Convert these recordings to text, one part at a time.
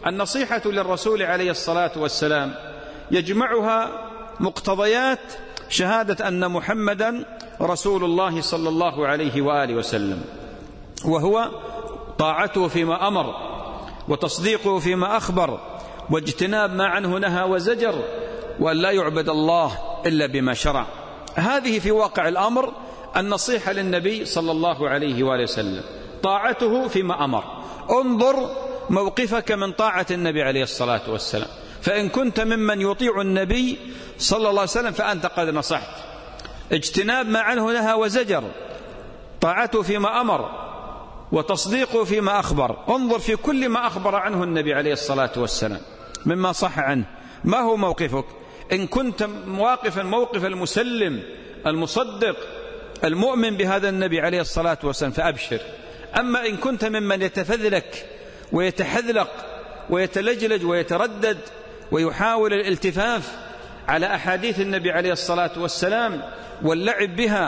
النصيحة للرسول عليه الصلاة والسلام يجمعها مقتضيات شهادة أن محمدا رسول الله صلى الله عليه وآله وسلم، وهو طاعته فيما أمر، وتصديقه فيما أخبر، واجتناب ما عنه نهى وزجر، وأن لا يعبد الله إلا بما شرع. هذه في واقع الأمر النصيحة للنبي صلى الله عليه وآله وسلم، طاعته فيما أمر. انظر موقفك من طاعة النبي عليه الصلاة والسلام، فإن كنت ممن يطيع النبي صلى الله عليه وسلم فأنت قد نصحت. اجتناب ما عنه نهى وزجر، طاعته فيما أمر وتصديقه فيما أخبر. انظر في كل ما أخبر عنه النبي عليه الصلاة والسلام مما صح عنه، ما هو موقفك؟ إن كنت واقفا موقف المسلم المصدق المؤمن بهذا النبي عليه الصلاة والسلام فأبشر. أما إن كنت ممن يتفذلك ويتحذلق ويتلجلج ويتردد ويحاول الالتفاف على أحاديث النبي عليه الصلاة والسلام واللعب بها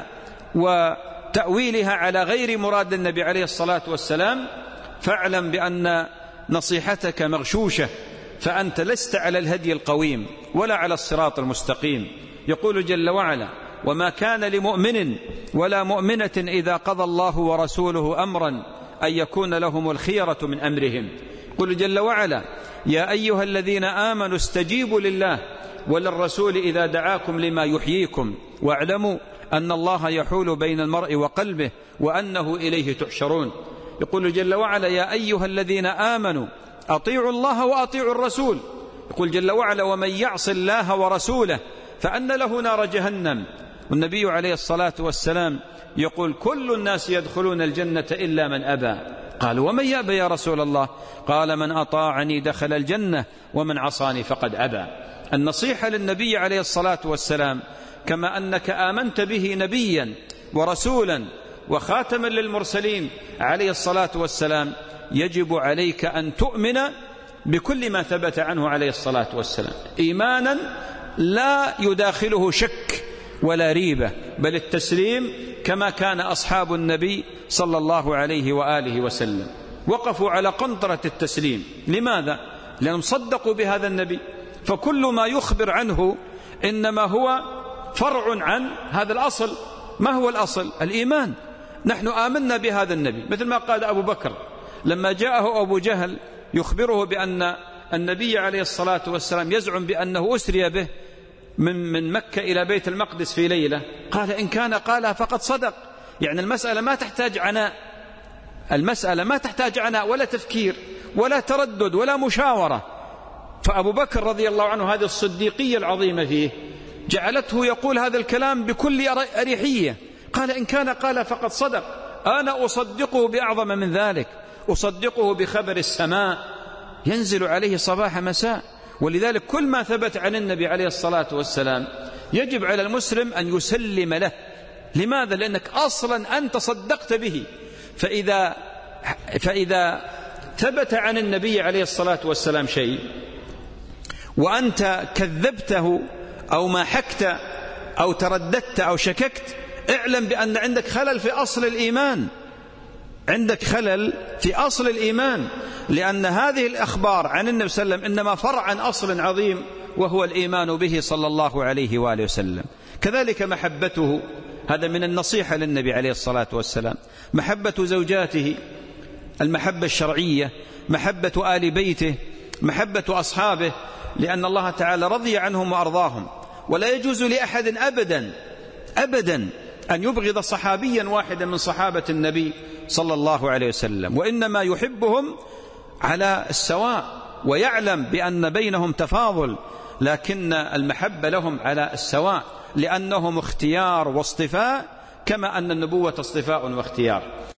وتأويلها على غير مراد النبي عليه الصلاة والسلام، فاعلم بأن نصيحتك مغشوشة، فأنت لست على الهدي القويم ولا على الصراط المستقيم. يقول جل وعلا: وما كان لمؤمن ولا مؤمنة إذا قضى الله ورسوله أمرا أن يكون لهم الخيرة من أمرهم. يقول جل وعلا: يا أيها الذين آمنوا استجيبوا لله وللرسول إذا دعاكم لما يحييكم واعلموا أن الله يحول بين المرء وقلبه وأنه إليه تحشرون. يقول جل وعلا: يا أيها الذين آمنوا أطيعوا الله وأطيعوا الرسول. يقول جل وعلا: ومن يعص الله ورسوله فأن له نار جهنم. والنبي عليه الصلاة والسلام يقول: كل الناس يدخلون الجنة إلا من أبى. قالوا: ومن يأبى يا رسول الله؟ قال: من أطاعني دخل الجنة ومن عصاني فقد أبى. النصيحة للنبي عليه الصلاة والسلام كما أنك آمنت به نبيا ورسولا وخاتما للمرسلين عليه الصلاة والسلام، يجب عليك أن تؤمن بكل ما ثبت عنه عليه الصلاة والسلام إيمانا لا يداخله شك ولا ريبة، بل التسليم كما كان أصحاب النبي صلى الله عليه وآله وسلم وقفوا على قنطرة التسليم. لماذا؟ لأنهم صدقوا بهذا النبي، فكل ما يخبر عنه إنما هو فرع عن هذا الأصل. ما هو الأصل؟ الإيمان. نحن آمنا بهذا النبي، مثل ما قال أبو بكر لما جاءه أبو جهل يخبره بأن النبي عليه الصلاة والسلام يزعم بأنه أسري به من مكة إلى بيت المقدس في ليلة، قال: إن كان قالها فقد صدق. يعني المسألة ما تحتاج عناء، المسألة ما تحتاج عناء ولا تفكير ولا تردد ولا مشاورة. فأبو بكر رضي الله عنه هذه الصديقية العظيمة فيه جعلته يقول هذا الكلام بكل أريحية. قال: إن كان قال فقد صدق، أنا أصدقه بأعظم من ذلك، أصدقه بخبر السماء ينزل عليه صباح مساء. ولذلك كل ما ثبت عن النبي عليه الصلاة والسلام يجب على المسلم أن يسلم له. لماذا؟ لأنك أصلا أنت صدقت به. فإذا ثبت عن النبي عليه الصلاة والسلام شيء وأنت كذبته أو ما حكت أو ترددت أو شككت، اعلم بأن عندك خلل في أصل الإيمان، عندك خلل في أصل الإيمان، لأن هذه الأخبار عن النبي صلى الله عليه وسلم إنما فرع عن أصل عظيم وهو الإيمان به صلى الله عليه وآله وسلم. كذلك محبته، هذا من النصيحة للنبي عليه الصلاة والسلام، محبة زوجاته، المحبة الشرعية، محبة آل بيته، محبة أصحابه، لأن الله تعالى رضي عنهم وأرضاهم. ولا يجوز لأحد أبدا أن يبغض صحابيا واحدا من صحابة النبي صلى الله عليه وسلم، وإنما يحبهم على السواء ويعلم بأن بينهم تفاضل، لكن المحبة لهم على السواء لأنهم اختيار واصطفاء، كما أن النبوة اصطفاء واختيار.